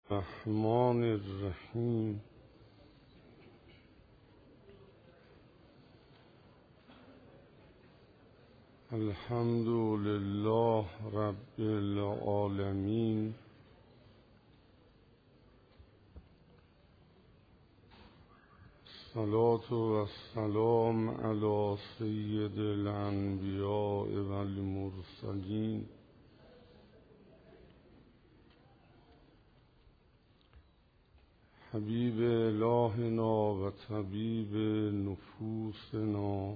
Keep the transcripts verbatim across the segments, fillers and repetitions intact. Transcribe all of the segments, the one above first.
الرحمن الرحیم. الحمد لله رب العالمین. الصلاة والسلام علی سید الانبیاء والمرسلین حبیب الهنا و طبیب نفوسنا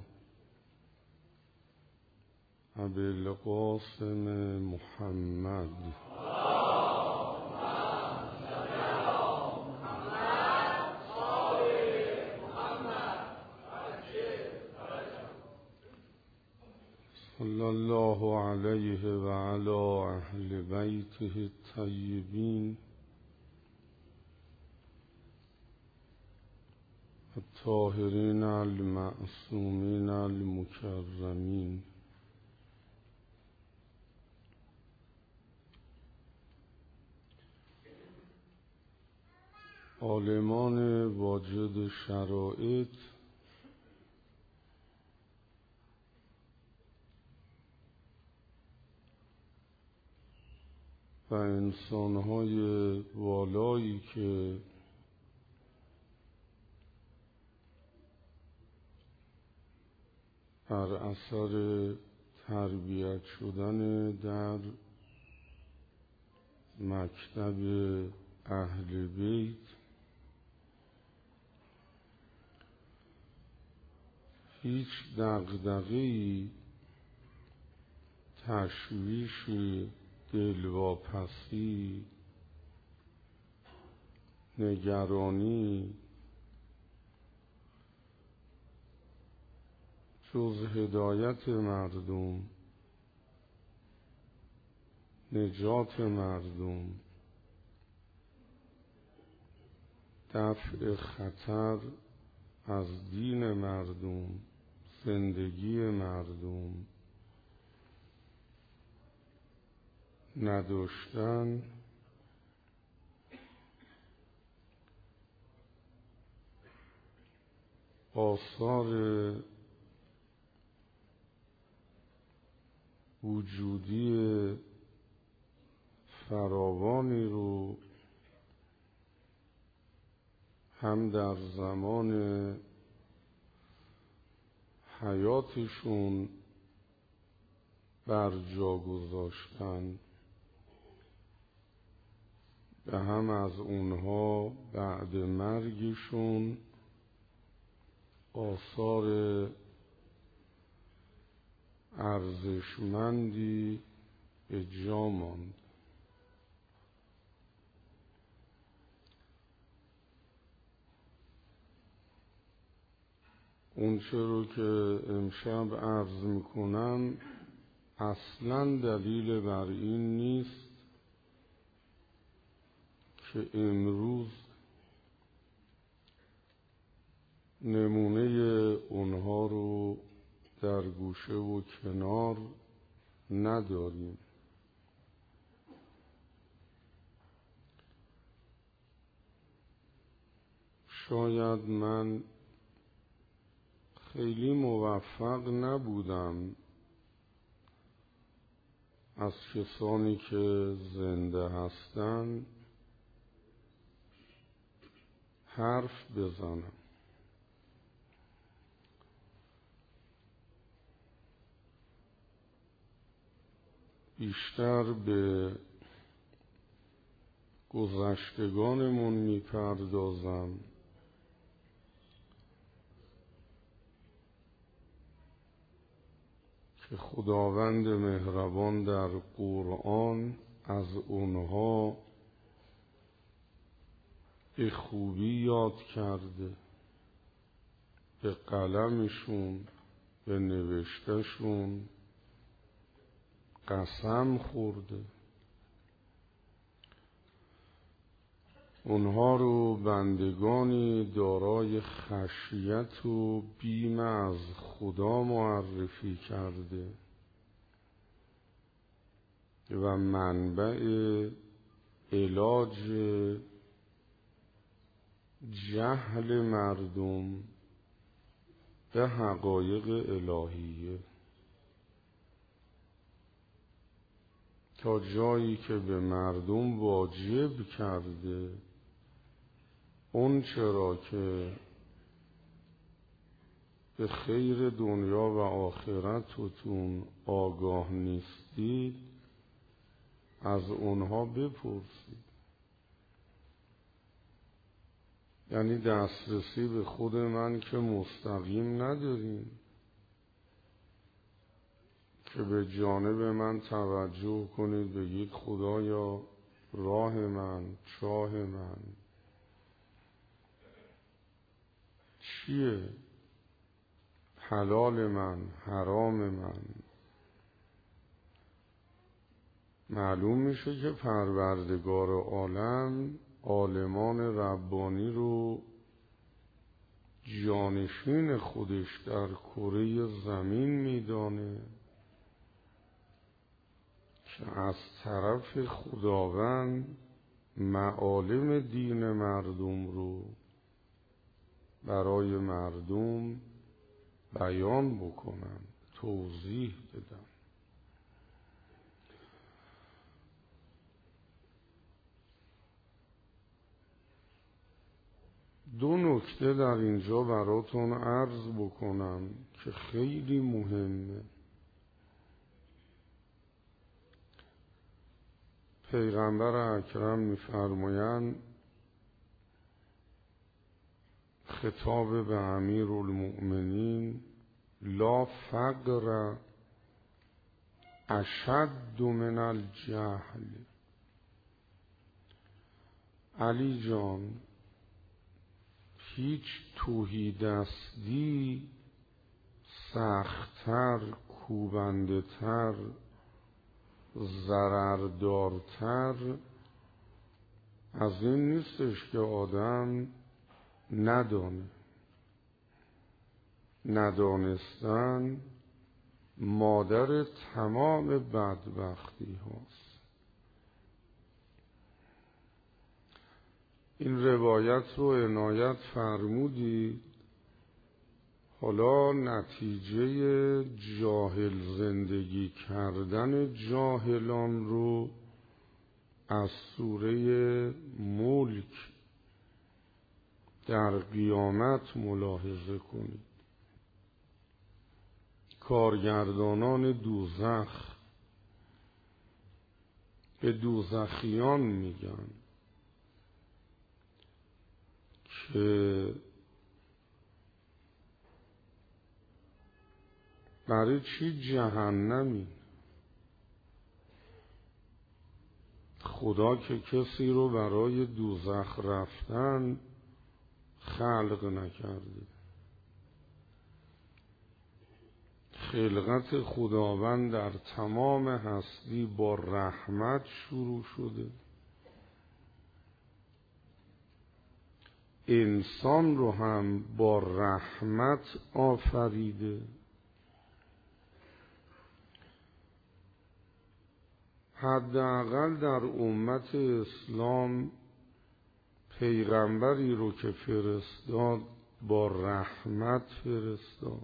ابوالقاسم محمد صلی الله علیه و علی اهل بیته الطیبین الطاهرین المعصومین المکرمین. عالمان واجد شرایط و انسانهای والایی که بر اثر تربیت شدن در مکتب اهل بیت هیچ دغدغه‌ای، تشویشی، دلواپسی، نگرانی جز هدایت مردم، نجات مردم، دفع خطر از دین مردم، زندگی مردم نداشتن آثار وجودی فراوانی رو هم در زمان حیاتشون بر جا گذاشتن و هم از اونها بعد مرگشون آثار ارزشمندی به جا ماند. اون چه رو که امشب عرض میکنم اصلا دلیل بر این نیست که امروز نمونه اونها رو در گوشه و کنار نداریم. شاید من خیلی موفق نبودم از کسانی که زنده هستند حرف بزنم. بیشتر به گذشتگانمون میپردازم که خداوند مهربان در قرآن از اونها به خوبی یاد کرده، به قلمشون، به نوشتشون قسم خورده. اونها رو بندگانی دارای خشیت و بیم از خدا معرفی کرده و منبع علاج جهل مردم به حقایق الهیه، تا جایی که به مردم واجب کرده اون چرا که به خیر دنیا و آخرتتون آگاه نیستید از اونها بپرسید. یعنی دسترسی به خود من که مستقیم نداریم که به جانب من توجه کنید، بگید خدایا راه من، چاه من چیه، حلال من، حرام من. معلوم میشه که پروردگار عالم عالمان ربانی رو جانشین خودش در کره زمین میدانه که از طرف خداوند معالم دین مردم رو برای مردم بیان بکنن، توضیح بدن. دو نکته در اینجا براتون عرض بکنم که خیلی مهمه. پیغمبر اکرم می‌فرمایند خطاب به امیرالمؤمنین لا فقر اشد من الجهل. علی جان، هیچ تهیدستی سخت‌تر، کوبنده‌تر، ضرردارتر از این نیستش که آدم ندانه. ندانستن مادر تمام بدبختی هاست. این روایت رو عنایت فرمودید. حالا نتیجه جاهل زندگی کردن جاهلان رو از سوره ملک در قیامت ملاحظه کنید. کارگردانان دوزخ به دوزخیان میگن که برای چی جهنمی؟ خدا که کسی رو برای دوزخ رفتن خلق نکرده. خلقت خداوند در تمام هستی با رحمت شروع شده. انسان رو هم با رحمت آفریده. حداقل در امت اسلام پیغمبری رو که فرستاد با رحمت فرستاد.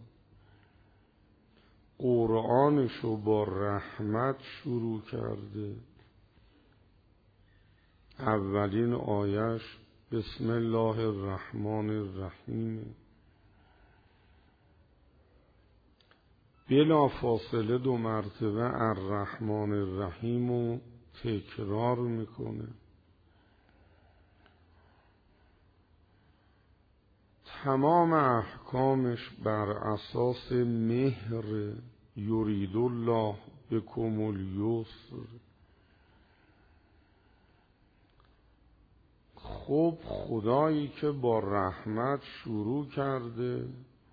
قرآنش رو با رحمت شروع کرده. اولین آیش بسم الله الرحمن الرحیم. بلا فاصله دو مرتبه الرحمن الرحیم رو تکرار میکنه. تمام احکامش بر اساس مهر. یرید الله بکم الیسر. خب خدایی که با رحمت شروع کرده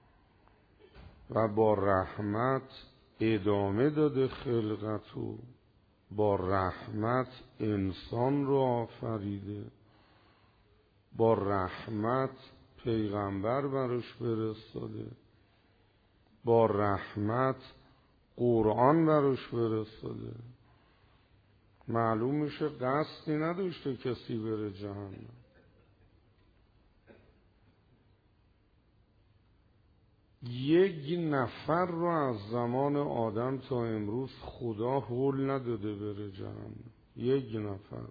و با رحمت ادامه داده خلقتو، با رحمت انسان رو آفریده، با رحمت پیغمبر براش فرستاده، با رحمت قرآن براش فرستاده. معلوم میشه قصدی نداشته کسی بره جهنم. یک نفر رو از زمان آدم تا امروز خدا هول نداده بره جهنم. یک نفر.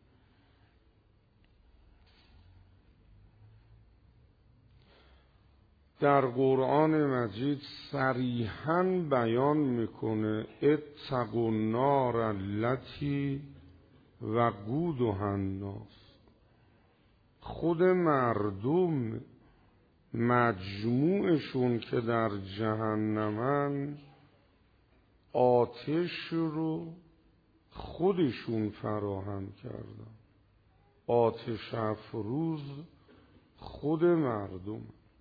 در قرآن مجید صریحاً بیان میکنه اتقوا النار التی وقودها الناس. خود مردم مجموعشون که در جهنمن آتش رو خودشون فراهم کردن. آتش افروز خود مردم،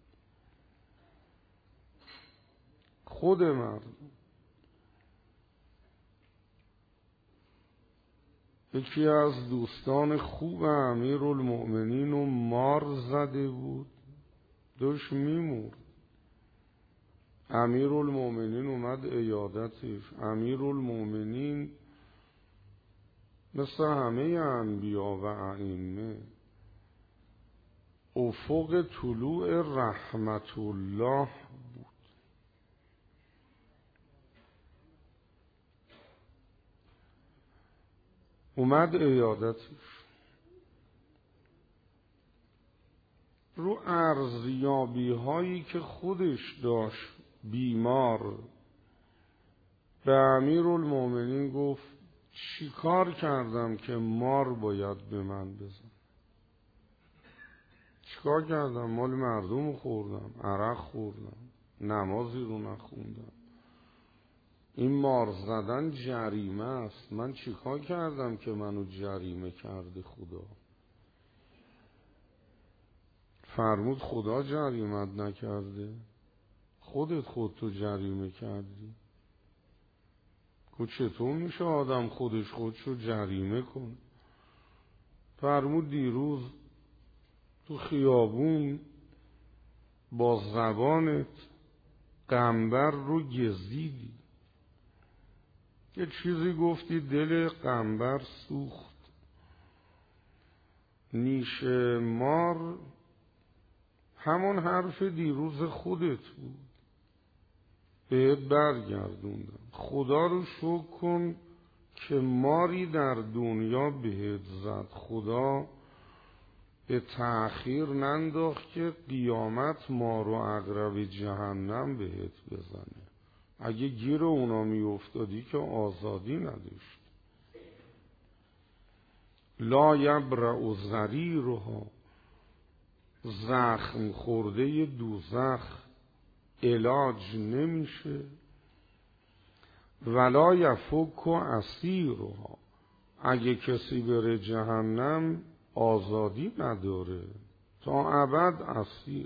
خود مردم. یکی از دوستان خوب امیرالمؤمنین رو مار زده بود، داشت میمورد. امیرالمؤمنین اومد عیادتش. امیرالمؤمنین مثل همه انبیا و ائمه افق طلوع رحمت الله بود. اومد عیادتش. رو ارزیابی هایی که خودش داشت بیمار به امیرالمؤمنین گفت چی کار کردم که مار باید به من بزن؟ چی کار کردم؟ مال مردم خوردم، عرق خوردم، نمازی رو نخوندم. این مار زدن جریمه است. من چی کار کردم که منو جریمه کرده خدا؟ فرمود خدا جریمت نکرده، خودت خودتو جریمه کردی. گفت چطور میشه آدم خودش خودشو جریمه کنه؟ فرمود دیروز تو خیابون با زبانت قنبر رو گزیدی، یه چیزی گفتی دل قنبر سوخت. نیش مار همون حرف دیروز خودت بود، بهت برگردوندم. خدا رو شکر کن که ماری در دنیا بهت زد. خدا به تأخیر ننداخت که قیامت مار و عقرب جهنم بهت بزنه. اگه گیر اونا می افتادی که آزادی نداشت. لا یبرأ ضریرها، زخم خورده دوزخ علاج نمیشه. ولا یفک اسیرها، اگه کسی بره جهنم آزادی نداره، تا ابد اسیر.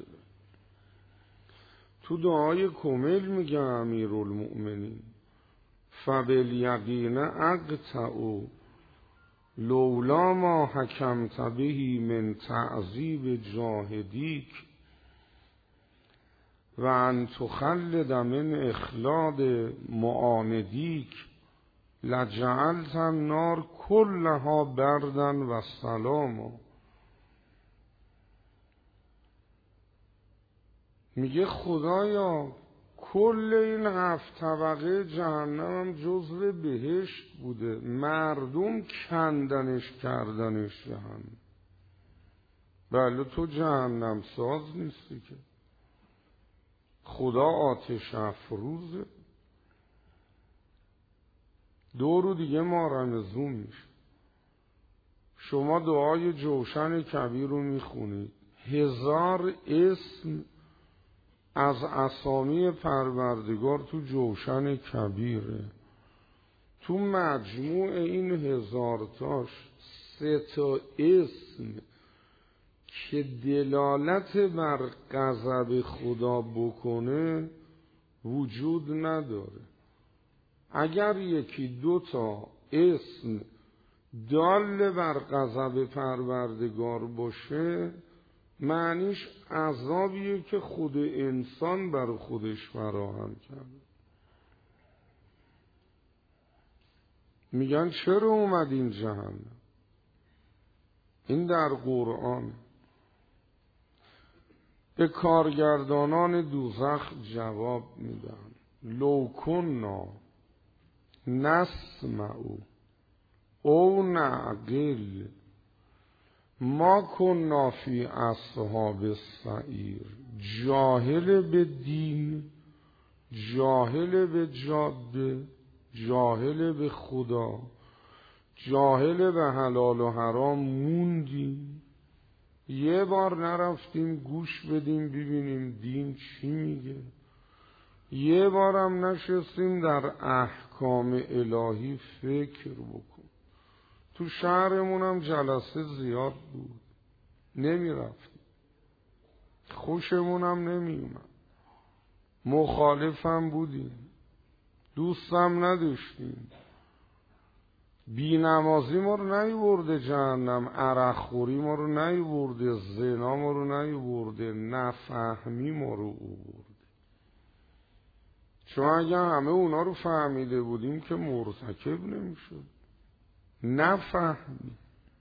تو دعای کمیل میگه امیرالمؤمنین فبالیقین اقطع لولا ما حکمت به من تعذیب جاهدیک و ان تخلد من اخلاد معاندیک لجعلت النار کلها بردا و سلاما. میگه خدایا کل این هفت طبقه جهنم جزو بهشت بوده، مردم کندنش کردنش جهنم. بله تو جهنم ساز نیستی که، خدا آتش افروزه. دو رو دیگه ما رمزون میشه. شما دعای جوشن کبیر رو میخونید، هزار اسم از اسامی پروردگار تو جوشن کبیره. تو مجموع این هزار تاش سه تا اسم که دلالت بر غضب خدا بکنه وجود نداره. اگر یکی دو تا اسم دال بر غضب پروردگار باشه معنیش عذابیه که خود انسان بر خودش فراهم کرده. میگن چرا اومدین جهنم؟ این در قرآن. به کارگردانان دوزخ جواب میدن لو کنا نسمع او نعقل ما کنا فی اصحاب السعیر. جاهل به دین، جاهل به جاده، جاهل به خدا، جاهل به حلال و حرام موندیم. یه بار نرفتیم گوش بدیم ببینیم دین چی میگه. یه بارم نشستیم در احکام الهی فکر بکن. تو شهرمونم جلسه زیاد بود، نمیرفتیم، خوشمونم نمیومد، مخالفم بودیم، دوستم نداشتیم. بی نمازی ما رو نیورده جهنم، عرق خوری ما رو نیورده، زنا ما رو نیورده، نفهمی ما رو آورده. چون اگه همه اونا رو فهمیده بودیم که مرتکب نمیشد. نفهمی.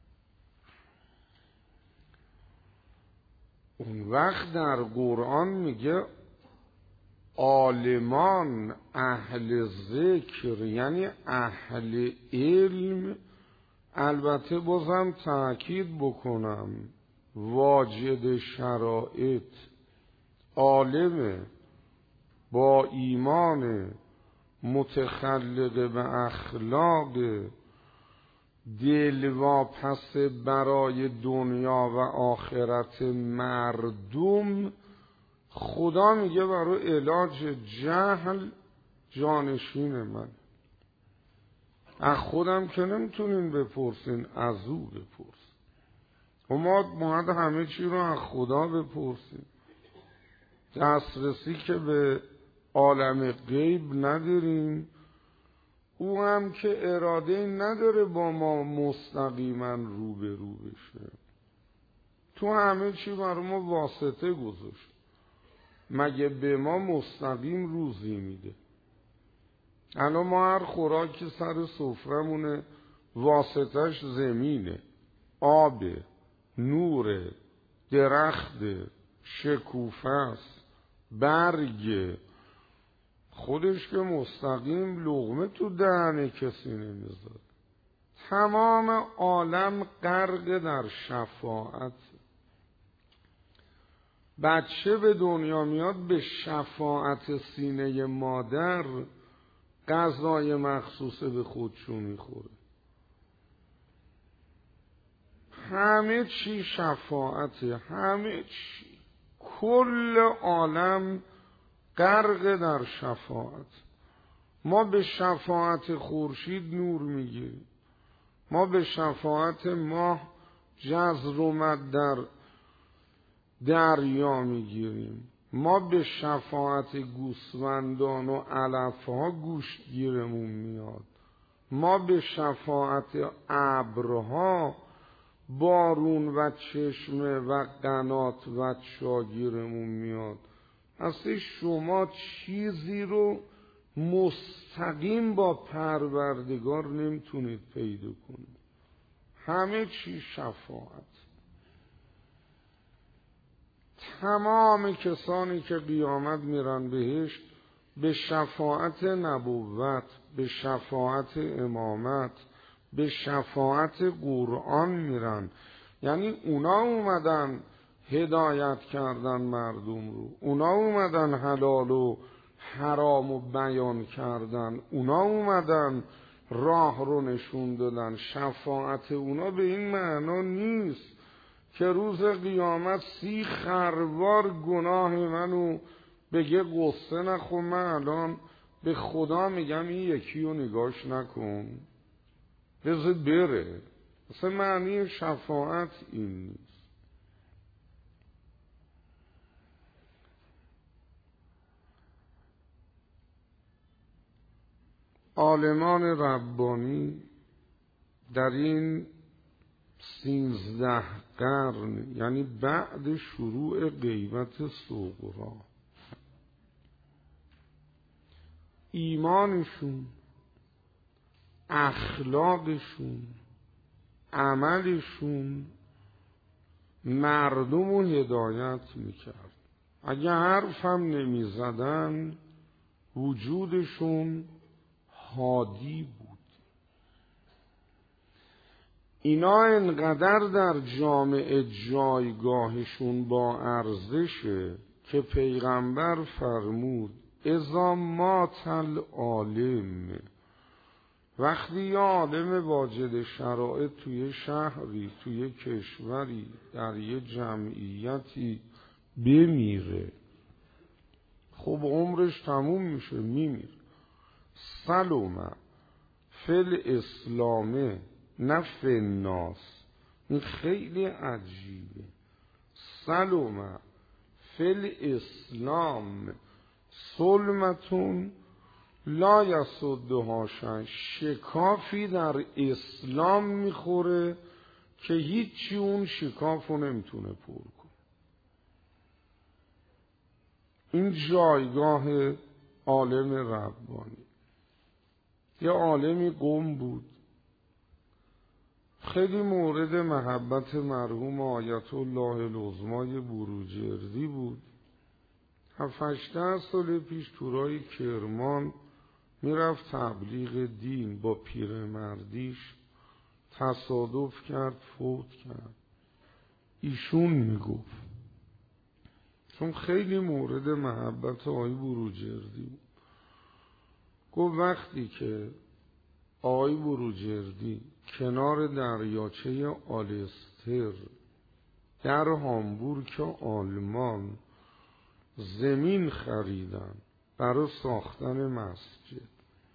اون وقت در قرآن میگه عالمان، اهل ذکر یعنی اهل علم. البته بازم تأکید بکنم واجد شرائط، عالم با ایمان متخلق به اخلاق، دل واپس برای دنیا و آخرت مردم. خدا میگه برای علاج جهل جانشین من. از خودم که نمیتونین بپرسین، از او بپرس. و ما باید همه چی رو از خدا بپرسیم. دسترسی که به عالم غیب نداریم، او هم که اراده نداره با ما مستقیما رو به رو بشه. تو همه چی برای ما واسطه گذاشت. مگه به ما مستقیم روزی میده؟ الان ما هر خوراکی سر سفرمونه واسطش زمینه، آب، نور، درخت، شکوفه است، برگ. خودش که مستقیم لقمه تو دهن کسی نمیذاره. تمام عالم غرق در شفاعت. بچه به دنیا میاد به شفاعت سینه مادر غذای مخصوص به خودشو میخوره. همه چی شفاعته، همه چی. کل عالم غرق در شفاعت. ما به شفاعت خورشید نور میگیریم، ما به شفاعت ماه جزر و مد در دریا میگیریم، ما به شفاعت گوسفندان و علفها گوشت گیرمون میاد، ما به شفاعت ابرها بارون و چشمه و قنات و چاگیرمون میاد. اصلا شما چیزی رو مستقیم با پروردگار نمیتونید پیدا کنید. همه چی شفاعت. تمام کسانی که قیامت میرن بهشت به شفاعت نبوت، به شفاعت امامت، به شفاعت قرآن میرن. یعنی اونا اومدن هدایت کردن مردم رو، اونا اومدن حلال و حرام و بیان کردن، اونا اومدن راه رو نشون دادن. شفاعت اونا به این معنا نیست که روز قیامت سی خروار گناه منو بگه قصه نخور، من الان به خدا میگم این یکی رو نگاش نکن، بذار بره. اصلا معنی شفاعت این نیست. عالمان ربانی در این سیزده قرن، یعنی بعد شروع غیبت صغرا، ایمانشون اخلاقشون، عملشون مردم رو هدایت میکرد. اگه حرفم نمیزدن وجودشون هادی بود. اینا انقدر در جامعه جایگاهشون با ارزشه که پیغمبر فرمود اذا مات العالم، وقتی یه عالم واجد شرایط توی شهری، توی کشوری، در یه جمعیتی بمیره، خب عمرش تموم میشه، میمیره. سلومه فل اسلامه نه فناس. این خیلی عجیبه. سلومه فل اسلام سلمتون لا یسدها شیء. شکافی در اسلام میخوره که هیچی اون شکافو نمیتونه پر کنه. این جایگاه عالم ربانی. یه عالمی قم بود، خیلی مورد محبت مرحوم آیت الله العظمای بروجردی بود. هفت هشده سال پیش تورای کرمان میرفت تبلیغ دین، با پیرمردیش تصادف کرد، فوت کرد. ایشون میگفت، چون خیلی مورد محبت آقای بروجردی بود، گفت وقتی که آقای بروجردی کنار دریاچه آلستر در هامبورگ آلمان زمین خریدن برای ساختن مسجد،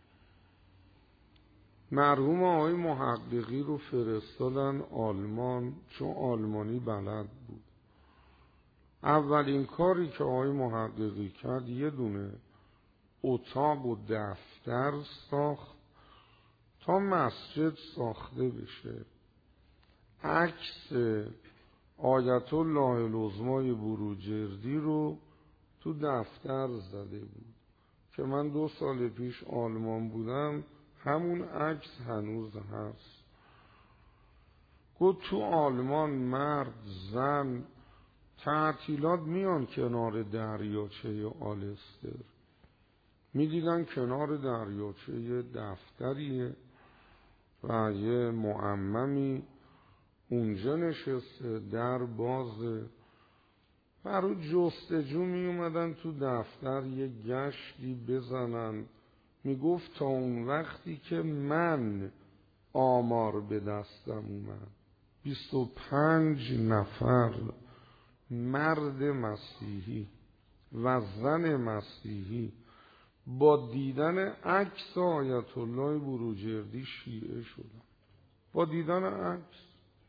مرحوم آقای محققی رو فرستادن آلمان، چون آلمانی بلد بود. اولین کاری که آقای محققی کرد یه دونه اتاق و دفتر ساخت تا مسجد ساخته بشه. عکس آیت الله العظمای بروجردی رو تو دفتر زده بود که من دو سال پیش آلمان بودم، همون عکس هنوز هست. گفت تو آلمان مرد زن تعطیلات میان کنار دریاچه آلستر، میدیدن کنار دریاچه دفتریه و یه معممی اونجا نشسته، در بازه، برای جستجو می اومدن تو دفتر یه گشتی بزنن. می گفت تا اون وقتی که من آمار به دستم اومد بیست و پنج نفر مرد مسیحی و زن مسیحی با دیدن عکس آیت الله بروجردی شیعه شدن. با دیدن عکس،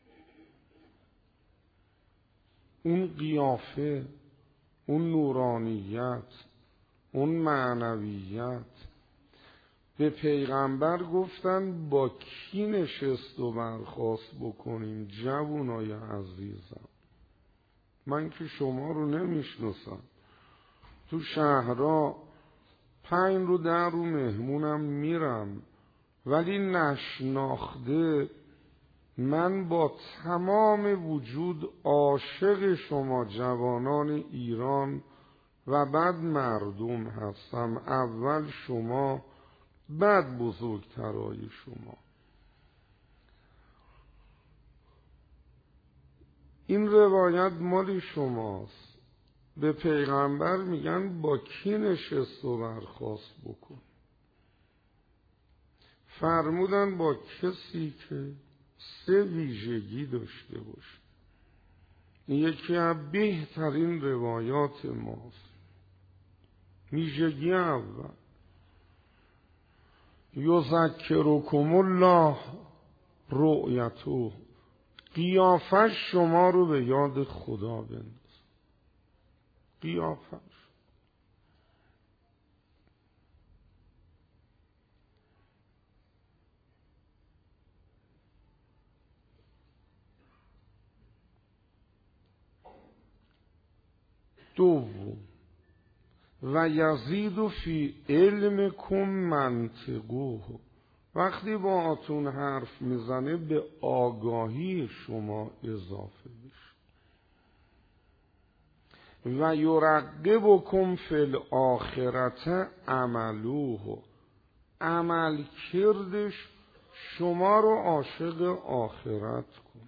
اون قیافه، اون نورانیت، اون معنویت. به پیغمبر گفتن با کی نشست و برخاست بکنیم جوانای عزیزم؟ من که شما رو نمیشناسم، تو شهرها پنج رو در رو مهمونم میرم، ولی نشناخته من با تمام وجود عاشق شما جوانان ایران و بعد مردم هستم. اول شما، بعد بزرگترای شما. این روایت مال شماست. به پیغمبر میگن با کی نشست و برخاست بکن؟ فرمودن با کسی که سه ویژگی داشته باشه. این یکی از بهترین روایات ماست. ویژگی اول، یذکرکم الله رؤیته، قیافش شما رو به یاد خدا بنداز. قیافش. دوم، و یزید فی علمکم منطقه، وقتی با آتون حرف میزنه به آگاهی شما اضافه بشه. و یرغبکم فی الآخرة عملوه، عمل کردش شما رو عاشق آخرت کن.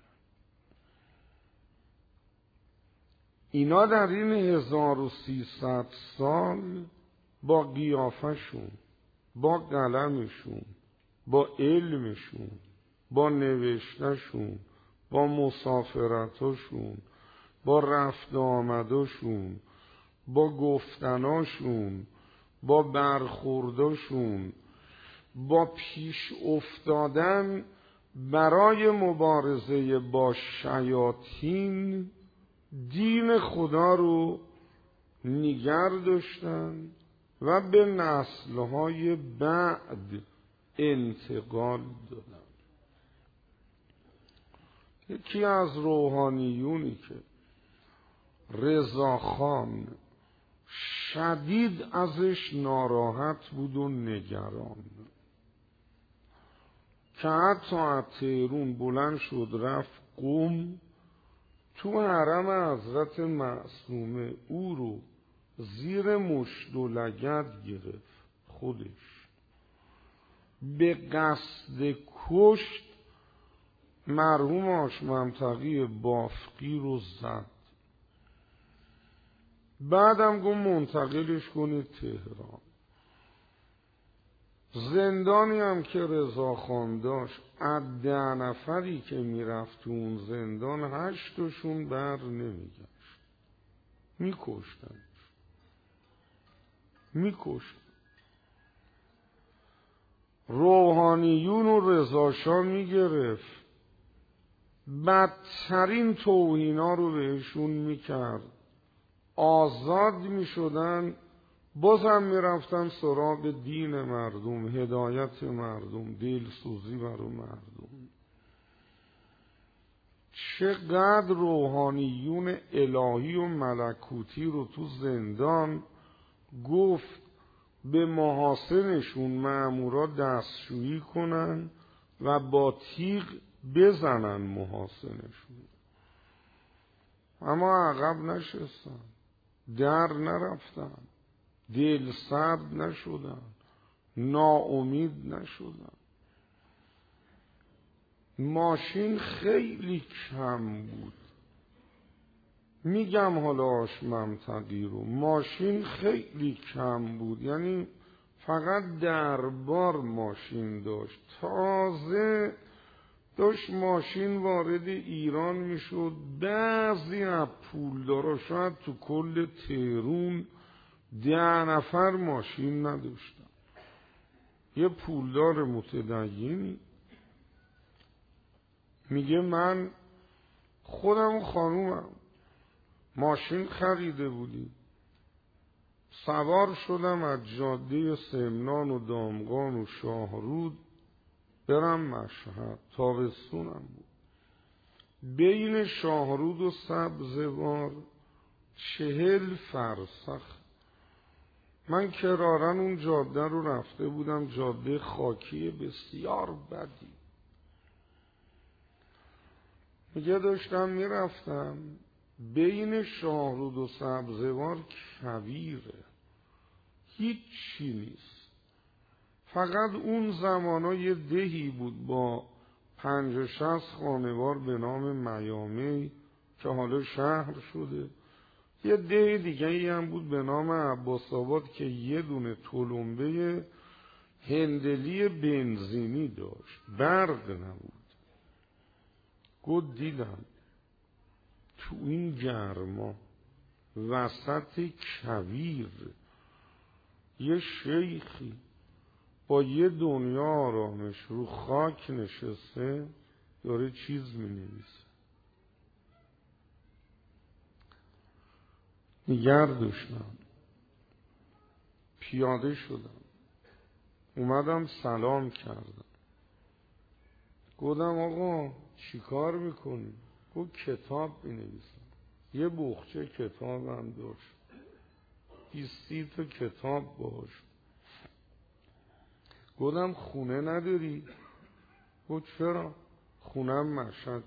اینا در این هزار و سیصد سال با قیافشون، با قلمشون، با علمشون، با نوشتشون، با مسافرتشون، با رفت آمدشون، با گفتناشون، با برخوردشون، با پیش افتادن برای مبارزه با شیاطین دین خدا رو نگر داشتن و به نسل‌های بعد انتقال دادن. یکی از روحانیونی که رضاخان شدید ازش ناراحت بود و نگران، که حتی از تهران بلند شد رفت قم، تو حرم حضرت معصومه او رو زیر مشت و لگد گرفت، خودش به قصد کشت مرحوم حاج منطقی بافقی رو زد. بعدم گفت منتقلش کنید تهران. زندانی هم که رضاخان داشت، از ده نفری که میرفت تو اون زندان هشتشون بر نمیگشت، میکشتن میکشتن روحانیون و رضاشاه میگرفت، بدترین توهینا رو بهشون میکرد، آزاد میشدن، بازم میرفتن سراغ دین مردم، هدایت مردم، دلسوزی برای مردم. چقدر روحانیون الهی و ملکوتی رو تو زندان گفت به محاسنشون مأمورا دستشویی کنن و با تیغ بزنن محاسنشون، اما عقب نشستن، در نرفتن، دل سرد نشدن، ناامید نشدن. ماشین خیلی کم بود، میگم حالا حاج منطقی رو، ماشین خیلی کم بود، یعنی فقط دربار ماشین داشت. تازه داشت ماشین وارد ایران میشد، بعضی از پولدارا شاید تو کل تهرون ده نفر ماشین نداشتن. یه پولدار متدین میگه من خودم و خانومم ماشین خریده بودیم، سوار شدم از جاده سمنان و دامغان و شاهرود برم مشهد، تابستونم بود، بین شاهرود و سبزوار چهل فرسخ. من کرارن اون جاده رو رفته بودم، جاده خاکی بسیار بدی. میگه داشتم میرفتم بین شاهرود و سبزوار کویره، هیچ چی نیست، فقط اون زمانا یه دهی بود با پنج و شصت خانوار به نام میامی که حالا شهر شده، یه ده دیگه ای هم بود به نام عباس آباد که یه دونه تلمبه هندلی بنزینی داشت، برق نبود. گفت دیدم تو این گرما وسط کویر یه شیخی با یه دنیا آرامش رو خاک نشسته داره چیز می نویسه. نگر داشتم، پیاده شدم، اومدم سلام کردم، گفتم آقا چی کار میکنی؟ گفت کتاب می نویسم. یه بخچه کتاب هم داشت، بیستی تا کتاب باش. گفتم خونه نداری؟ گفت چرا؟ خونم مشهد.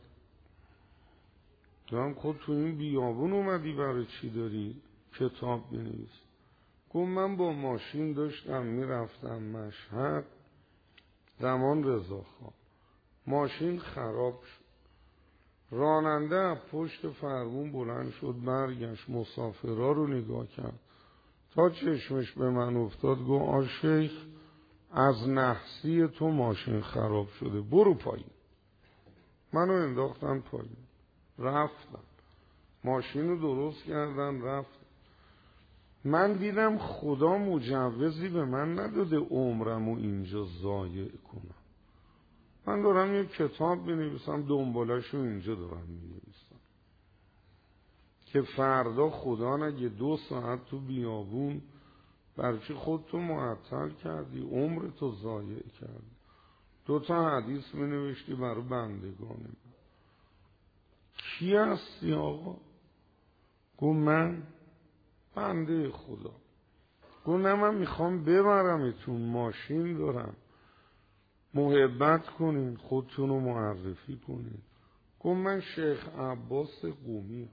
گفتم خود تو این بیابون اومدی برای چی داری کتاب بنویس؟ گفت من با ماشین داشتم میرفتم مشهد زمان رضاخان، ماشین خراب شد، راننده از پشت فرمون بلند شد برگشت مسافرها رو نگاه کرد تا چشمش به من افتاد گفت آ شیخ از نحسی تو ماشین خراب شده برو پایین. منو انداختن پایین، رفتم ماشین رو درست کردن رفتم. من دیدم خدا مجوزی به من نداده عمرم و اینجا ضایع کنم. من دارم یک کتاب بنویسم دنبالش رو اینجا دارم بنویسم که فردا خدا نگه دو ساعت تو بیابون برچی خودتو معطل کردی، عمرتو ضایع کردی. دو تا حدیث می نوشتی برای بندگان من. کی هستی آقا؟ گفت من بنده خدا. گفت نه من میخوام ببرمتون، ماشین دارم، محبت کنین، خودتون رو معرفی کنین. گفت من شیخ عباس قومی.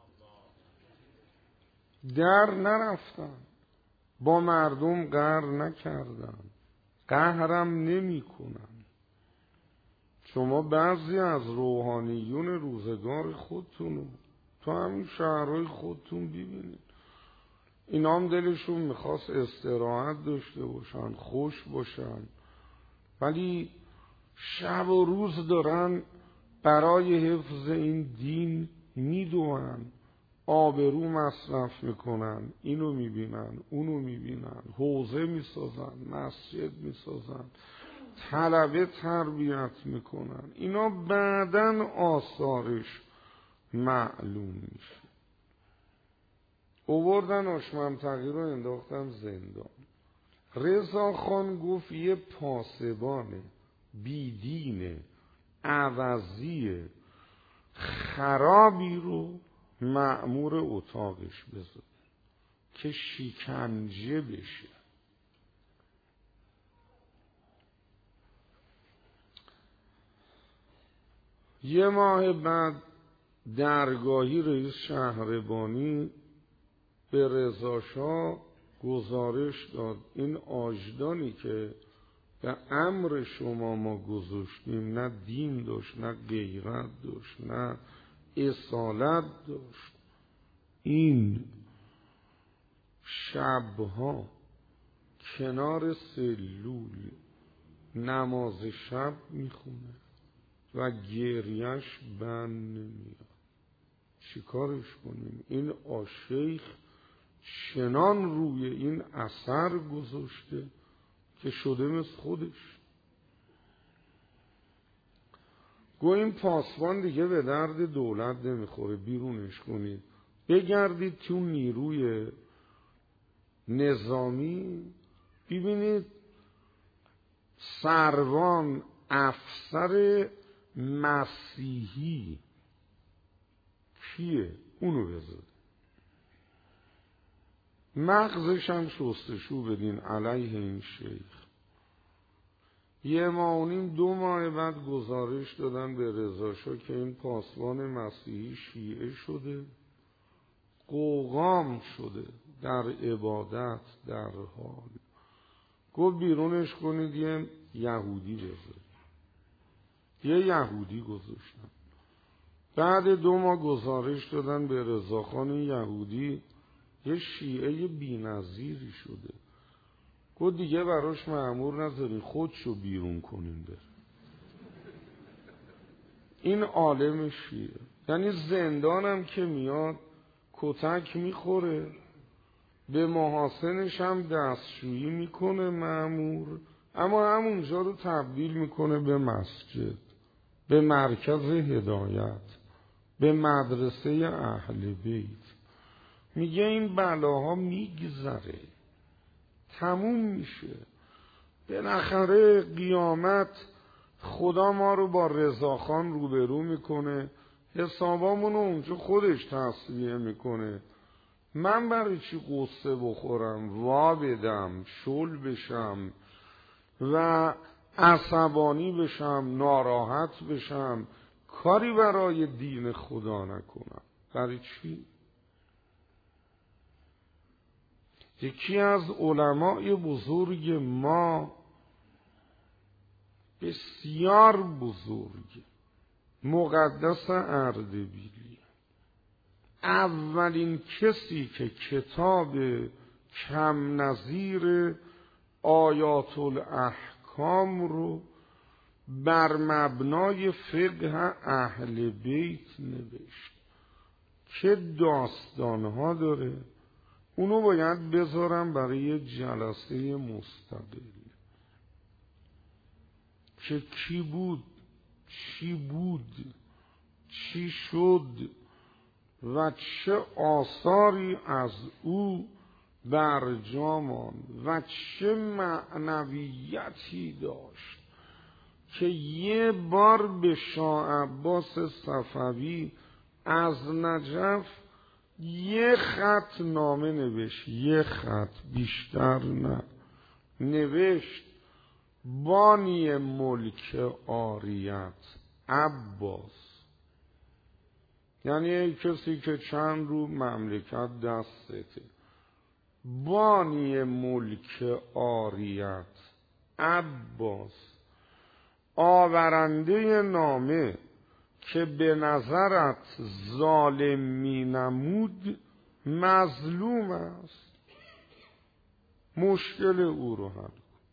در نرفتم، با مردم قهر نکردم، قهرم نمی کنم. شما بعضی از روحانیون روزگار خودتونو تو همین شهرهای خودتون ببینید، اینا هم دلشون میخواست استراحت داشته باشن، خوش باشن، ولی شب و روز دارن برای حفظ این دین میدوئن، آبرو مصرف میکنن، اینو میبینن اونو میبینن، حوزه میسازن، مسجد میسازن، طلبه تربیت میکنن. اینا بعدن آثارش معلوم میشه. اووردن آشممتقی رو انداختن زندان. رضا خان گفت یه پاسبان بیدین عوضی خرابی رو مأمور اتاقش بذار که شکنجه بشه. یه ماه بعد درگاهی رئیس شهربانی به رضا شاه گزارش داد این آجدانی که به امر شما ما گذاشتیم نه دین داشت، نه غیرت داشت، نه اصالت داشت. این شبها کنار سلول نماز شب میخونه و گریش بند نمیاد. چی کارش کنیم؟ این آشیخ چنان روی این اثر گذاشته که شده مثل خودش. گو این پاسبان دیگه به درد دولت نمیخوره، بیرونش کنید. بگردید تو نیروی نظامی ببینید سروان افسر مسیحی کیه، اونو بذار. مغزش هم شستشو بدین علیه این شیخ. یه ماه و نیم دو ماه بعد گزارش دادن به رضا شاه که این پاسبان مسیحی شیعه شده، قوقام شده در عبادت در حال. گفت بیرونش کنید یه یهودی بذار. یه یهودی گذاشتن. بعد دو ماه گزارش دادن به رضاخان یهودی یه شیعه بی‌نظیری شده. گفت دیگه براش مأمور نذارین، خودشو بیرون کنین بره. این عالم شیعه، یعنی زندانم که میاد کتک میخوره، به محاسنش هم دستشویی میکنه مأمور، اما همونجا رو تبدیل میکنه به مسجد، به مرکز هدایت، به مدرسه اهل بیت. میگه این بلاها میگذره، تموم میشه، بالاخره قیامت خدا ما رو با رضاخان روبرو میکنه، حسابامونو اونجا خودش تصویه میکنه. من برای چی قصه بخورم، وا بدم، شل بشم، و عصبانی بشم، ناراحت بشم، کاری برای دین خدا نکنم. برای چی؟ یکی از علمای بزرگ ما، بسیار بزرگ، مقدس اردبیلی، اولین کسی که کتاب کم نظیر آیات الاحکام رو بر مبنای فقه اهل بیت نوشت که داستانها داره، اونو باید بذارم برای جلسه مستقل که کی بود، چی بود، چی شد و چه آثاری از او بر جا ماند و چه معنویتی داشت که یه بار به شاه عباس صفوی از نجف یه خط نامه نوشت، یه خط، بیشتر نه، نوشت بانی ملک عاریت عباس، یعنی کسی که چند رو مملکت دستته، بانی ملک عاریت عباس، آورنده نامه که به نظرت ظالم می نمود مظلوم است، مشکل او رو حل.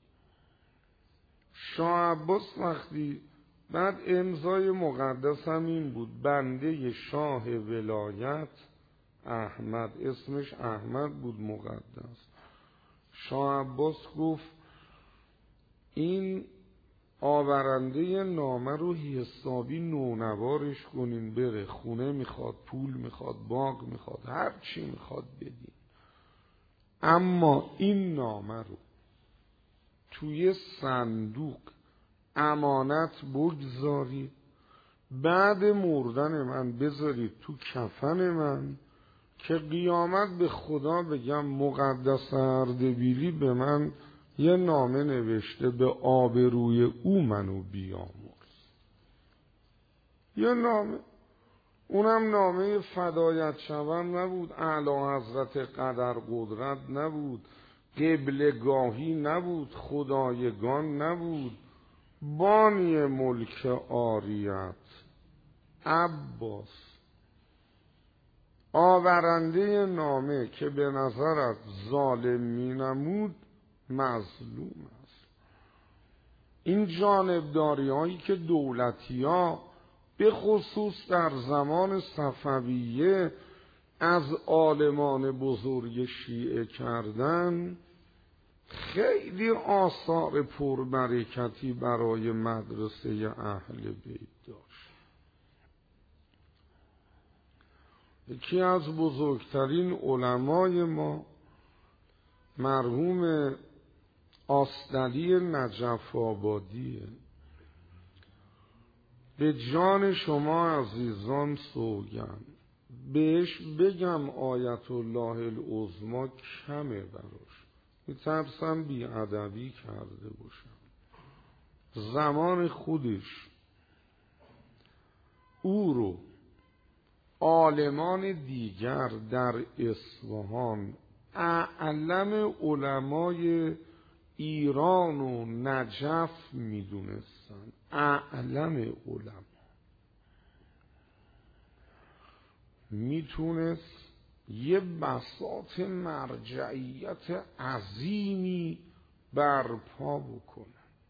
شاه عباس وقتی بعد امضای مقدس هم این بود، بنده شاه ولایت احمد، اسمش احمد بود مقدس. شاه عباس گفت این آورنده نامه رو حسابی نونوارش کنین، بره خونه، میخواد پول میخواد، باغ میخواد، هر چی میخواد بدین، اما این نامه رو توی صندوق امانت بگذارید، بعد مردن من بذارید تو کفن من که قیامت به خدا بگم مقدس اردبیلی به من یه نامه نوشته به آبروی او منو بیامرز. یه نامه، اونم نامه فدایت شوم نبود، اعلی حضرت قدر قدرت نبود، قبلگاهی نبود، خدایگان نبود، بانی ملک عاریت عباس، آورنده نامه که به نظرت ظالم می نمود مظلوم است. این جانبداری هایی که دولتی ها به خصوص در زمان صفویه از عالمان بزرگ شیعه کردن، خیلی آثار پربرکتی برای مدرسه اهل بیت داشت. یکی از بزرگترین علمای ما مرحوم آستلی نجف آبادیه. به جان شما عزیزان سوگند، بهش بگم آیت الله العظمی کمه براش، میترسم بیادبی کرده باشم. زمان خودش او رو عالمان دیگر در اصفهان، اعلم علمای ایران و نجف میدونستن، اعلم علما، میتونست یه بساط مرجعیت عظیمی برپا بکنه.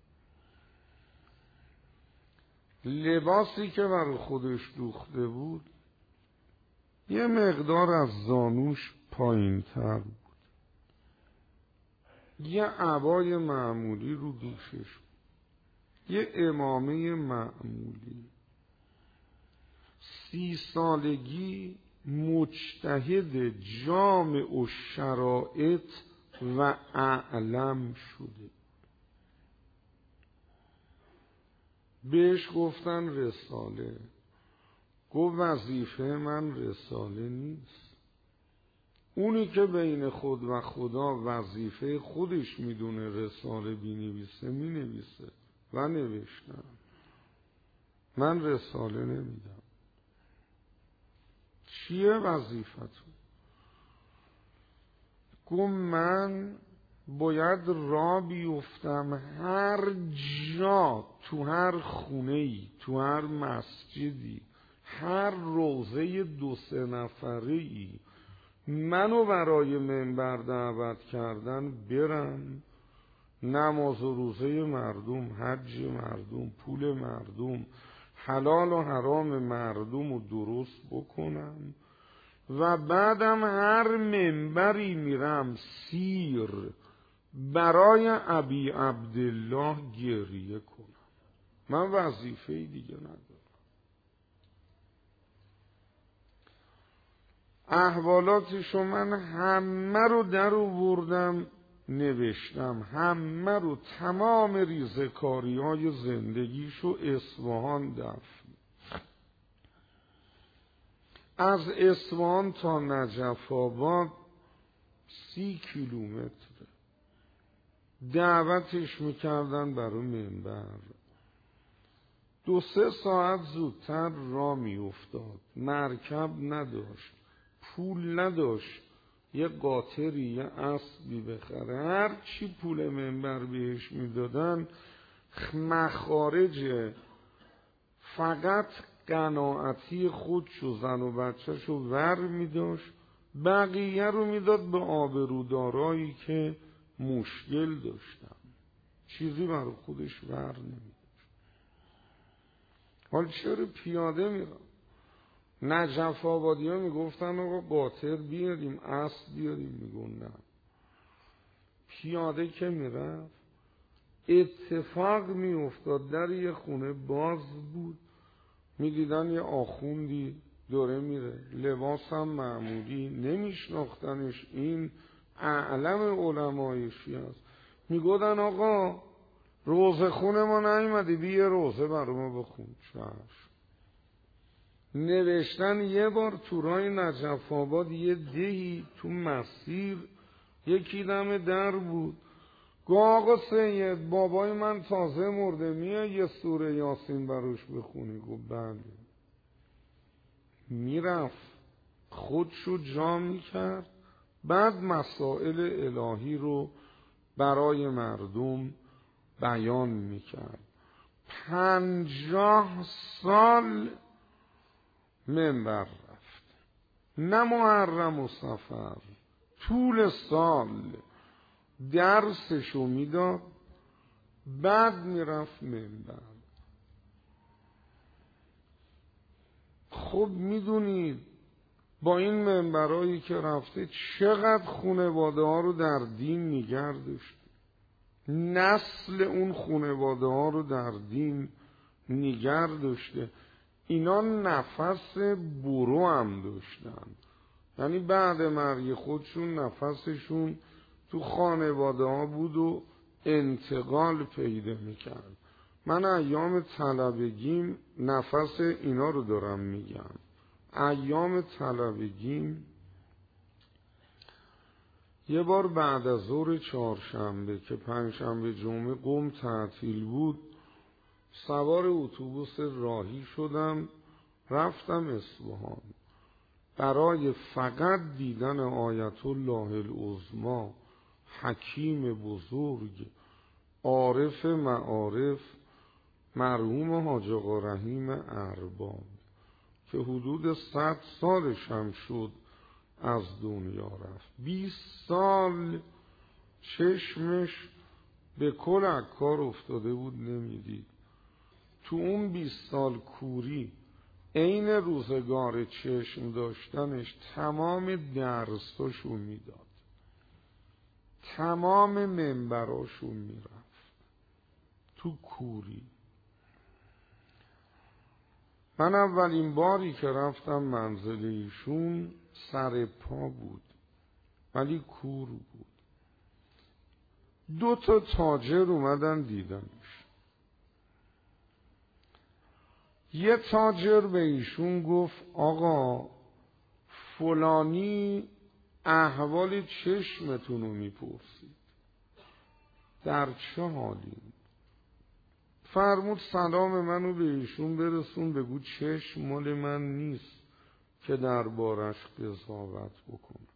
لباسی که برای خودش دوخته بود یه مقدار از زانوش پایین تر بود، یه عبای معمولی رو دوشش بود، یه عمامه معمولی، سی سالگی مجتهد جامع و شرائط و اعلم شده. بهش گفتن رساله، گفت وظیفه من رساله نیست، اونی که بین خود و خدا وظیفه خودش میدونه رساله بینویسه مینویسه و نوشتم. من رساله نمیدم. چیه وظیفتون؟ گم من باید را بیفتم هر جا، تو هر خونه‌ای، تو هر مسجدی، هر روضه دو سه نفره‌ای منو برای منبر دعوت کردن برم، نماز و روزه مردم، حج مردم، پول مردم، حلال و حرام مردم رو درست بکنم و بعدم هر منبری میرم سیر برای ابی عبدالله گریه کنم. من وظیفه دیگه ندارم. احوالاتشو من همه رو در آوردم نوشتم، همه رو، تمام ریزکاری های زندگیشو اصفهان دفن. از اصفهان تا نجف آباد سی کیلومتر دعوتش میکردن برای منبر. دو سه ساعت زودتر را میافتاد، مرکب نداشت، پول نداشت، یه قاطری یه اسبی بخره. هر چی پول منبر بهش میدادن مخارج فقط قناعتی خودشو، زن و بچهشو ور میداشت، بقیه رو میداد به آبرودارایی که مشکل داشتن، چیزی برای خودش ور نمیداشت. حال چرا پیاده میرم؟ نجف آبادی ها میگفتن آقا قاطر بیاریم، اسب بیاریم، میگون نه. پیاده که میرفت اتفاق میافتاد در یه خونه باز بود، میدیدن یه آخوندی دوره میره، لباس هم معمولی، نمیشناختنش، این اعلم علمای شیعه است. میگودن آقا روزه خونه ما نیومدی، بیا روزه برای ما بخون. چشم. نوشتن یه بار تو راه نجف آباد یه دهی تو مسیر یکی دم در بود، گو آقا سید بابای من تازه مرده، میای یه سوره یاسین براش بخونی؟ گو بله. میرفت خودشو جا میکرد، بعد مسائل الهی رو برای مردم بیان میکرد. پنجاه سال منبر رفت، نه محرم و صفر، طول سال درسشو میداد، بعد میرفت منبر. خب میدونید با این منبرایی که رفته چقدر خانواده ها رو در دین نگه داشته، نسل اون خانواده ها رو در دین نگه داشته. اینا نفس برو هم داشتن، یعنی بعد مرگ خودشون نفسشون تو خانواده ها بود و انتقال پیدا میکرد. من ایام طلبگیم نفس اینا رو دارم میگم. ایام طلبگیم یه بار بعد از ظهر چهارشنبه که پنجشنبه جمعه قم تعطیل بود، سوار اتوبوس راهی شدم، رفتم اصفهان برای فقط دیدن آیت الله العظمی، حکیم بزرگ، عارف معارف، مرحوم حاج آقا رحیم ارباب که حدود صد سالش هم شد از دنیا رفت. بیست سال چشمش به کل عکار افتاده بود نمیدید. تو اون بیست سال کوری عین روزگار چشم داشتنش تمام درساشو میداد، تمام منبراشو میرفت تو کوری. من اولین باری که رفتم منزل ایشون سر پا بود ولی کور بود. دو تا تاجر اومدن دیدنش. یه تاجر به ایشون گفت آقا فلانی احوال چشمتون رو میپرسید، در چه حالی؟ فرمود سلام منو به ایشون برسون، بگو چشم مال من نیست که دربارش قضاوت بکنم.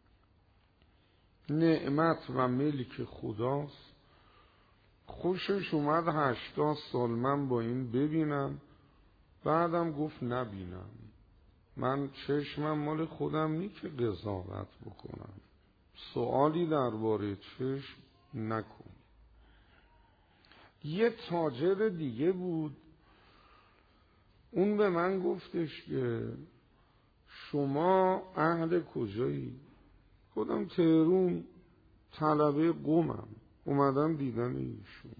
نعمت و ملک خداست. خوشش اومد هشتاد سال من با این ببینم، بعدم گفت نبینم. من چشمم مال خودم نی که قضاوت بکنم. سوالی درباره چشم نکن. یه تاجر دیگه بود، اون به من گفتش که شما اهل کجایی؟ خودم تهرون، طلبه قمم، اومدم دیدن ایشون.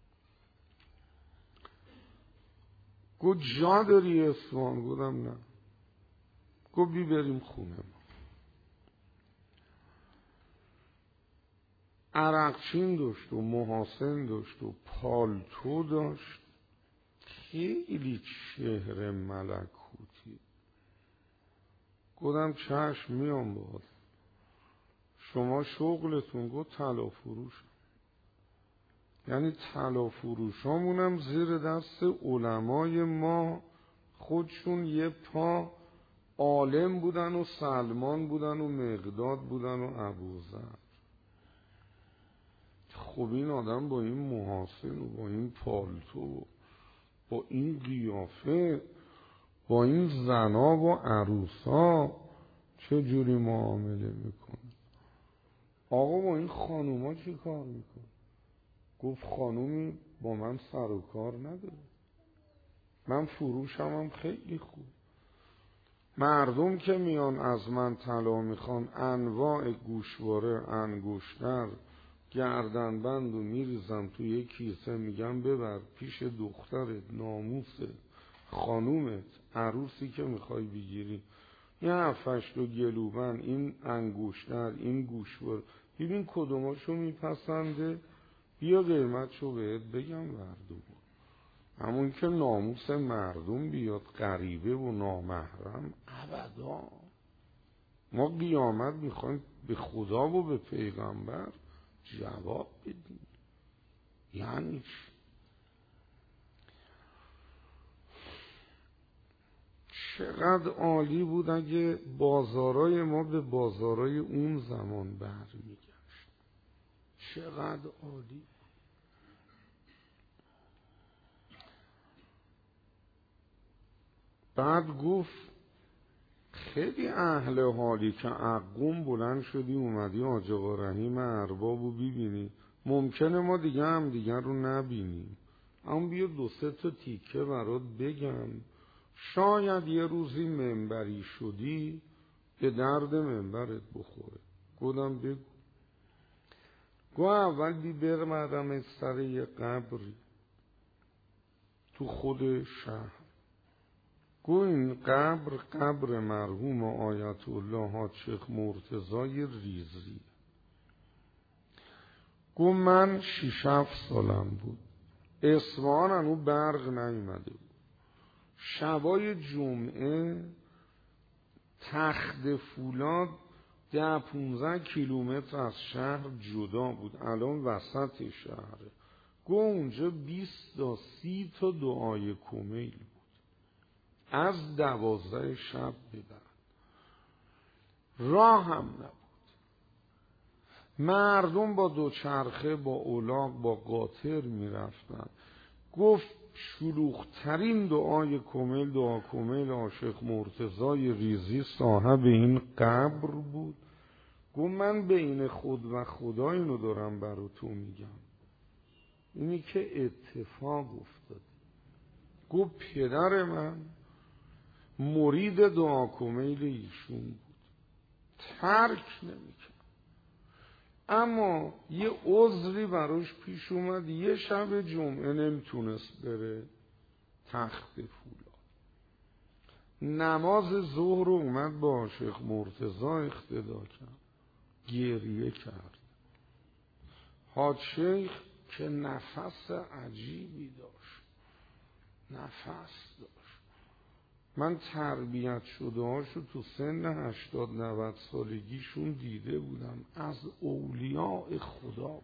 گفت جا داری اصفهان؟ گفتم نه. گفت بی بریم خونه ما. عرقچین داشت و محاسن داشت و پالتو داشت، خیلی چهره ملکوتی. گفتم چشم میام باید. شما شغلتون؟ گفت طلا فروش. یعنی طلا فروشامونم زیر دست علمای ما خودشون یه پا عالم بودن و سلمان بودن و مقداد بودن و ابوذر. خب این آدم با این محاسن و با این پالتو، با این قیافه، با این زنا و عروسا چه جوری معامله میکنه؟ آقا با این خانوما چی کار میکنه؟ گفت خانومی با من سر و کار نداره، من فروشم هم خیلی خوب. مردم که میان از من طلا میخوان، انواع گوشواره، انگشتر، گردنبند و میریزم تو یک کیسه، میگم ببر پیش دخترت، ناموست خانومت، عروسی که میخوای بگیری، یه هفتش و گلوبن، این انگشتر، این گوشواره، ببین کدوماشو میپسنده، بیا قیمتشو بهت بگم بردو. همون که ناموس مردم بیاد غریبه و نامحرم، ابدا. ما قیامت میخوایم به خدا و به پیغمبر جواب بدیم. یعنی چقدر عالی بود اگه بازارای ما به بازارای اون زمان برمیگشت. چقدر عالی. بعد گفت خیلی اهل حالی که عقوم بلند شدی اومدی حاج آقا رحیم اربابو ببینی، ممکنه ما دیگه هم دیگر رو نبینیم، اما بیا دو سه تا تیکه برات بگم، شاید یه روزی منبری شدی به درد منبرت بخوره. گفتم بگو. گو اول بی برمدم سر یه قبری تو خود شهر. گو این قبر قبر مرحوم آیت الله حاج شیخ مرتضی ریزی. گو من شش هفت سالم بود، اصفهان هنو برق نیومده بود، شبای جمعه تخت فولاد ده پونزده کیلومتر از شهر جدا بود، الان وسط شهره. گو اونجا بیست تا سی تا دعای کمیل بود از دوازده شب به بعد. راه هم نبود، مردم با دوچرخه، با اولاغ، با قاطر می رفتن. گفت شلوغترین دعای کمیل دعا کمیل عاشق مرتضی ریزی صاحب این قبر بود. گفت من بین خود و خدا اینو دارم برای تو میگم، اینی که اتفاق افتاد. گفت پدر من مرید دعا کمیل ایشون بود، ترک نمیکرد، اما یه عذری براش پیش اومد، یه شب جمعه نمیتونست بره تخت فولاد. نماز ظهر رو اومد با شیخ مرتضی اقتدا کرد، گریه کرد. حاج شیخ که نفس عجیبی داشت، نفس داشت. من تربیت شده هاشو تو سن هشتاد نود سالگیشون دیده بودم، از اولیاء خدا بودم.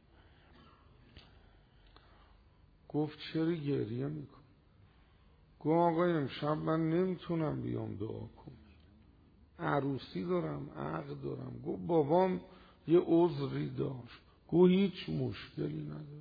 گفت چرا گریه میکن؟ گفت آقا امشب من نمیتونم بیام دعا کنم، عروسی دارم، عقد دارم. گفت بابام یه عذری داشت. گفت هیچ مشکلی نداره،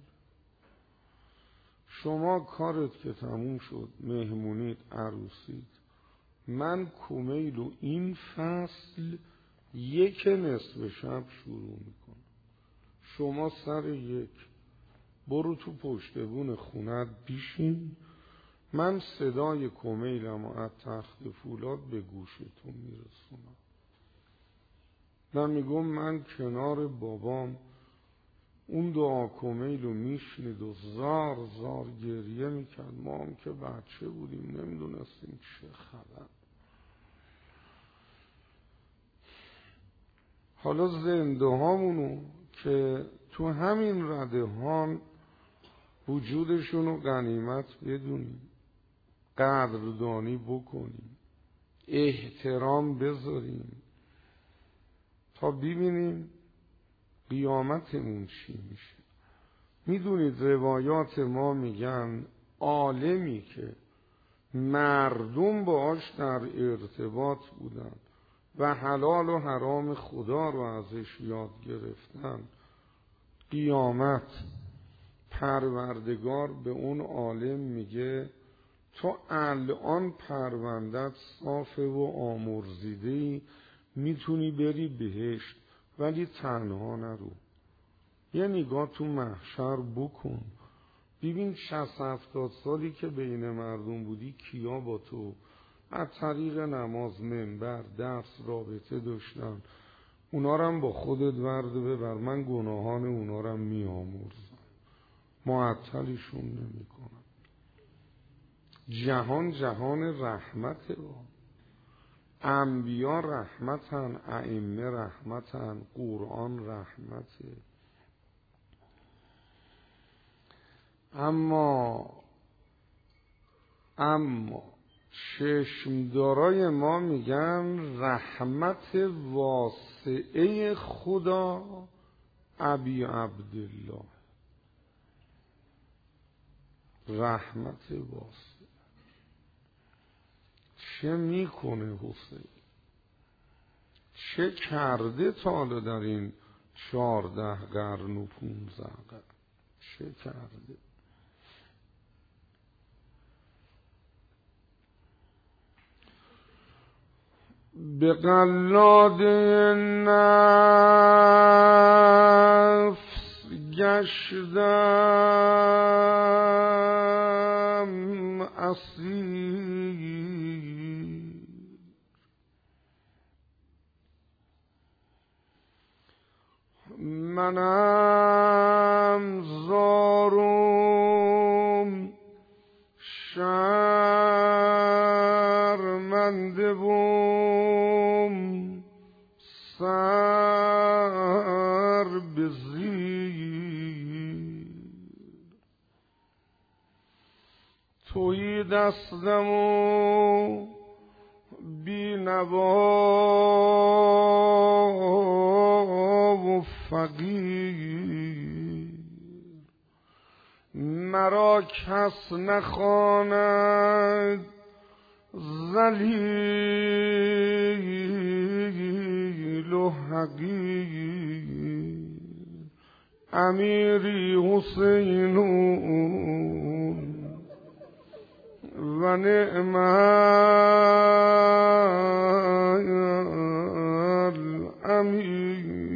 شما کارت که تموم شد، مهمونیت، عروسیت، من کمیل و این فصل یک نصف شب شروع میکنم، شما سر یک برو تو پشت بون خونت بیشین، من صدای کمیلم و از تخت فولاد به گوشتون میرسونم. من میگم من کنار بابام اون دعا کمیل رو میشنید و زار زار گریه میکرد. ما هم که بچه بودیم نمیدونستیم چه خبر. حالا زنده هامونو که تو همین رده هان وجودشونو غنیمت بدونیم، قدردانی بکنیم، احترام بذاریم تا ببینیم قیامتمون چی میشه. میدونید روایات ما میگن عالمی که مردم باهاش در ارتباط بودن و حلال و حرام خدا رو ازش یاد گرفتن، قیامت پروردگار به اون عالم میگه تو الان پروندت صافه و آمرزیده‌ای، میتونی بری بهشت ولی تنها نرو. یه نگاه تو محشر بکن، ببین شصت هفتاد سالی که بین مردم بودی کیا با تو از طریق نماز، منبر، درس، رابطه داشتن. اونا رو هم با خودت ورده ببر، من گناهان اونا رو هم می آمرزم، معطلشون نمی کنم. جهان جهان رحمته، با انبیا رحمتن، ائمه رحمتن، قرآن رحمته. اما اما چشمدارای ما میگن رحمت واسعه خدا ابی عبدالله، رحمت واسعه. چه میکنه حسین؟ چه کرده تا حالا در این چهارده قرن و پونزده قرن؟ چه کرده؟ به قلاد نفس گشتم اسیر، منم زارم شرمنده بوم سر به زیر، توی دستم و بی نوا و فقیر، مرا کس نخواند ذلیل و حقیر، امیری حسینون و نعم الامیر.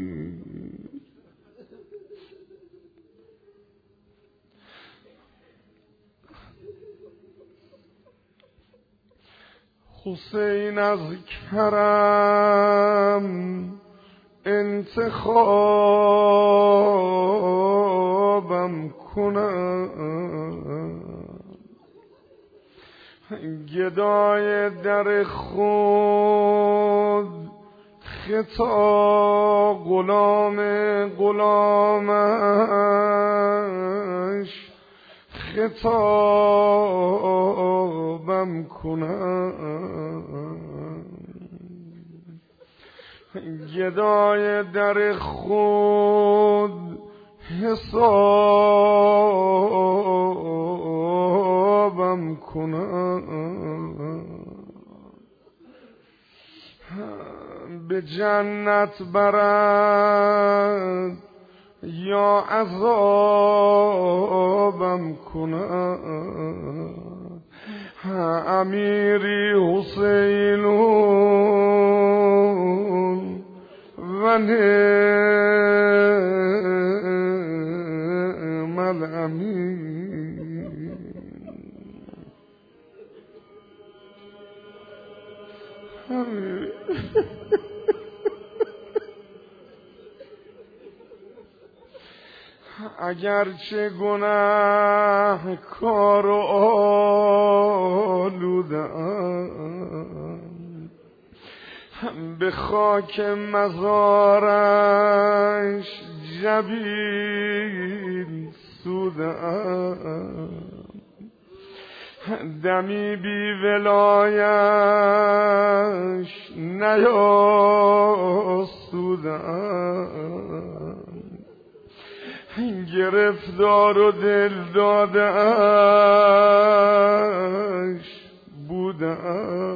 حسین از کرم انتخابم کنم، گدای در خود خطا غلام غلامش، خطابم کنم، گدای در خود حسابم کنم، به جنت برد یا عذابم کنم، امیری حسینون و نعم الامیر. اگرچه گناه کار و آلودم، به خاک مزارش جبین سودم، دمی بی ولایش نیاسودم، گرفتار و دل داده‌اش بودم،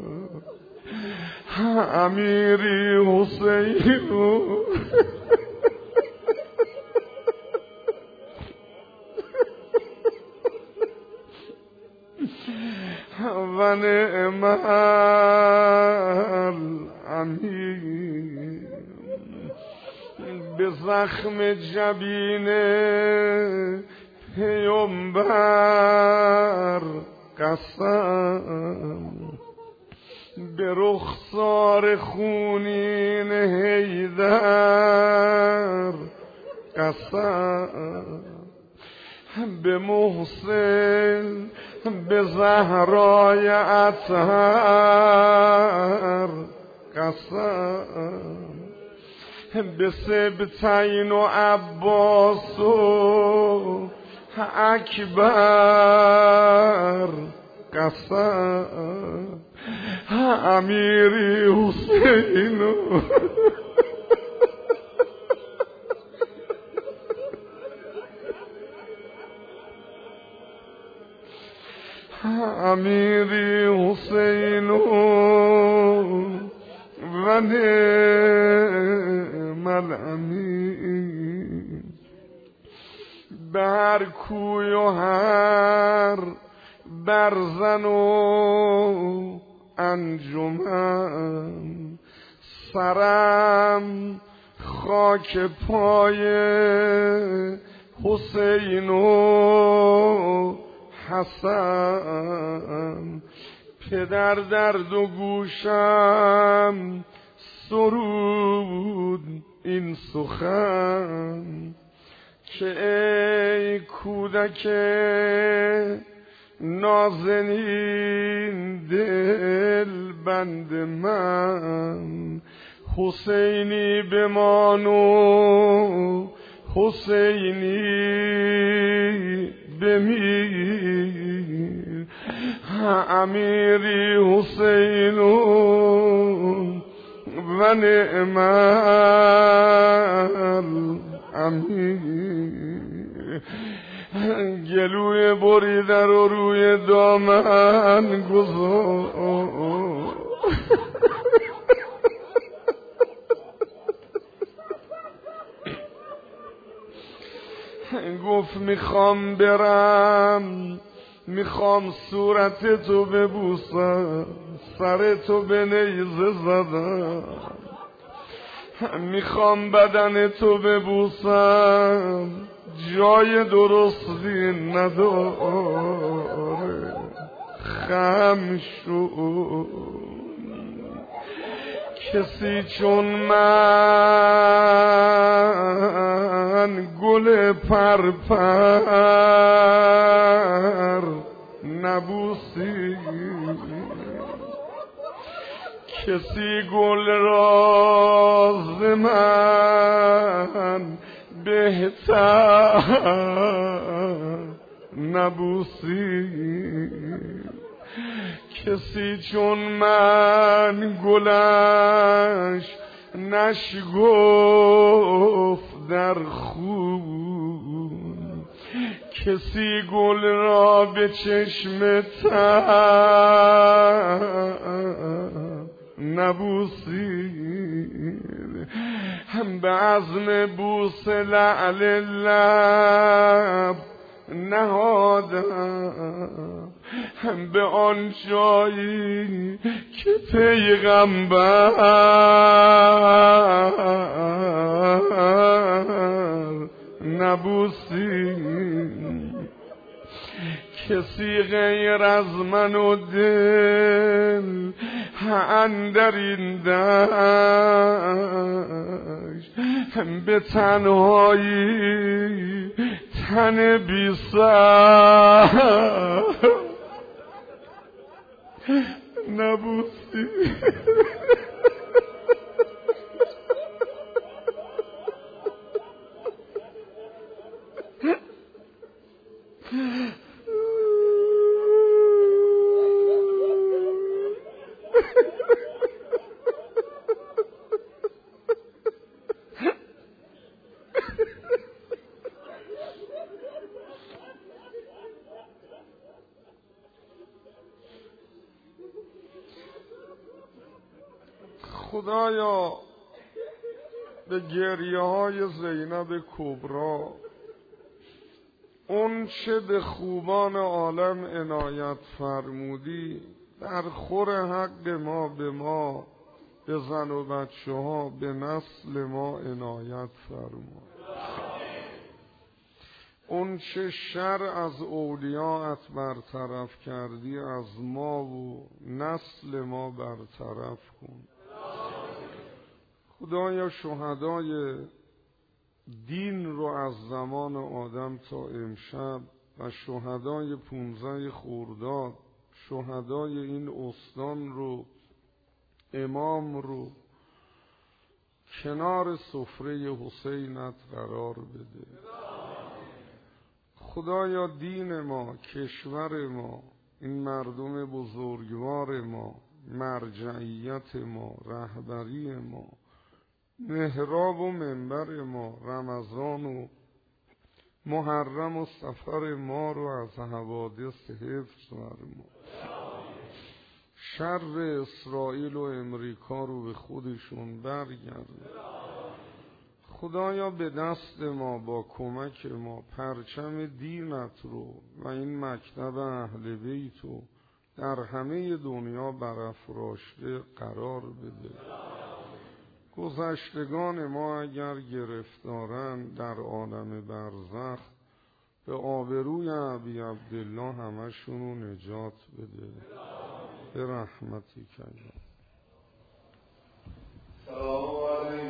امیری حسینو و نعم الامیر. به زخم جبین پیامبر قسم، به رخسار خونین حیدر قسم، به محسن به زهرای اطهر قسم، به سبتین و عباس و اکبر قسم، امیری حسینو امیری حسینو و نعم الامیر. به هر کوی و هر برزن و انجمن، سرم خاک پای حسین و حسن، پدر در دو گوشم سرود این سخن، که ای کودک نازنین دل بند من، حسینی بمانو حسینی بمیر، امیری حسینون و نعم الامیر. گلوی بریده رو روی دامن گذار، گفت میخوام برم، میخوام صورت تو ببوسم، سر تو به نیزه زدم، میخوام بدن تو ببوسم، جای درستی نداره، خم شو کسی چون من گل پرپر نبوسی، کسی گل راز من بهتر نبوسی. کسی چون من گلش نشگفت در خون، کسی گل را به چشم تب نبوسید، هم به عزم بوس لعل لب نهادم، هم به آن جایی که پیغمبر نبوسید. کسی غیر از من و دل اندر این دشت، هم به تنهایی تن بی سر نبوسی. خدایا به گریه های زینب کبرا اون چه به خوبان عالم عنایت فرمودی در خور حق ما به ما، به زن و بچه ها، به نسل ما عنایت فرما. اون چه شر از اولیاءت برطرف کردی از ما و نسل ما برطرف کن. خدایا شهدای دین رو از زمان آدم تا امشب و شهدای پونزده خرداد، شهدای این استان رو، امام رو کنار سفره حسینت قرار بده. خدایا دین ما، کشور ما، این مردم بزرگوار ما، مرجعیت ما، رهبری ما، محراب و منبر ما، رمضان و محرم و سفر ما رو از حوادث حفظ فرما. شر اسرائیل و امریکا رو به خودشون برگرد. خدایا به دست ما، با کمک ما، پرچم دینت رو و این مکتب اهل بیت رو در همه دنیا برافراشته قرار بده. گذشتگان ما اگر گرفتارن در عالم برزخ، به آبروی ابی عبدالله همشون رو نجات بده به رحمتک. سلام علیکم.